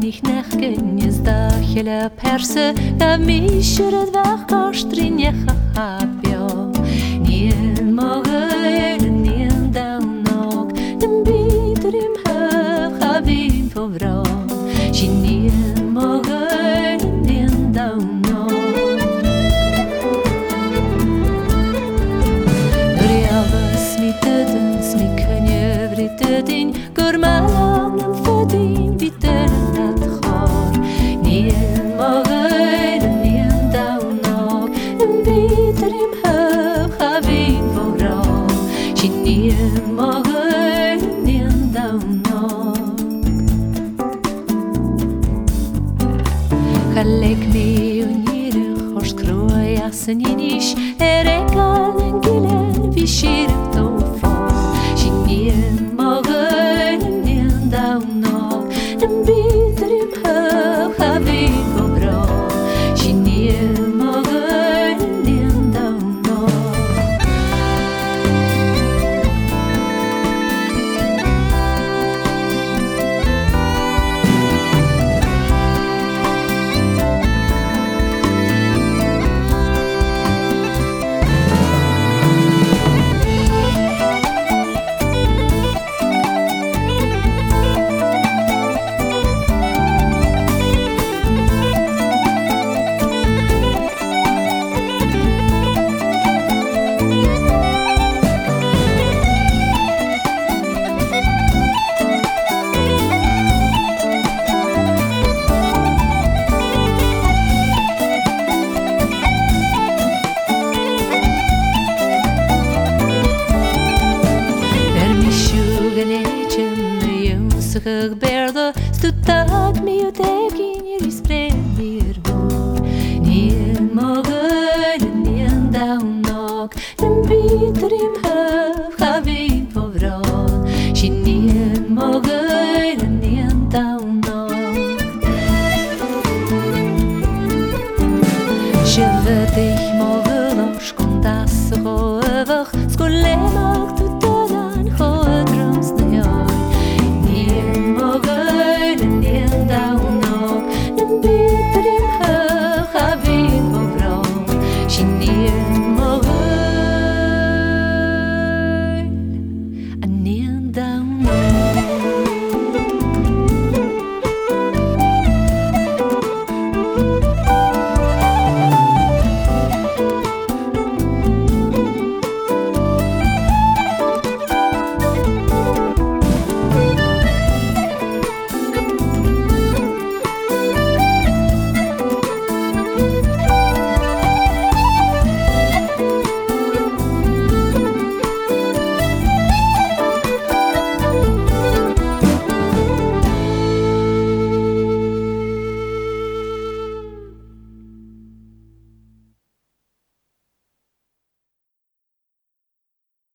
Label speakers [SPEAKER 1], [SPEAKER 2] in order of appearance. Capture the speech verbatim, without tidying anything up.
[SPEAKER 1] ich nachgen is da hele perse da misher da kostrin je hapio nie mogę nie dam nog den bitrim havin povro shi nie mogę nie dam nog Riavas mi tedens mi kenje vritedin gormalam fedin bitter dat khor nie mogę nie dam nog den bitrim havin povro shi nie mogę nie dam nog Halek mi unire hoş kroya senish erekalen gilen vi shirk to for shi nie mogę nie dam nog den bitrim havin povro shi nie mogę nie dam nog Geberda, stu tak mi utek